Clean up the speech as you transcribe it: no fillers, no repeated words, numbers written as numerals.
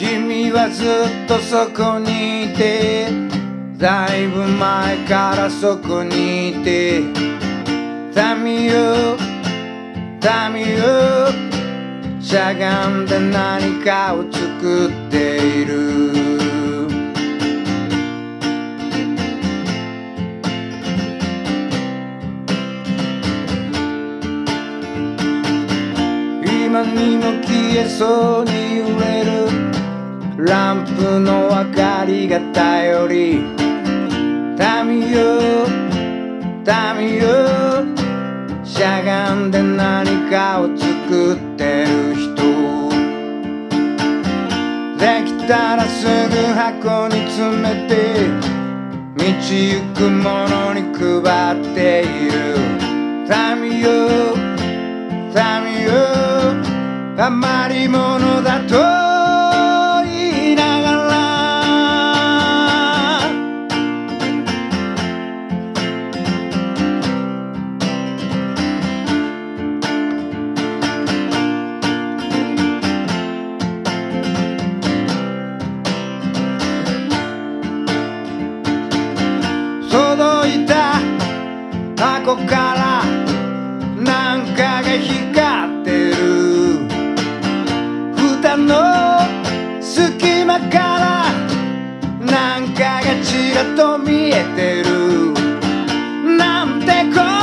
君はずっとそこにいて、だいぶ前からそこにいて、民よ民よ、しゃがんで何かを作っている。今にも消えそうに揺れるランプの明かりが頼り。民よ民よ、しゃがんで何かを作ってる人。できたらすぐ箱に詰めて道行く者に配っている。民よ民よ、余り物だと言いながら届いた箱からなんかが光ってる。蓋の隙間からなんかがちらっと見えてる。なんてこ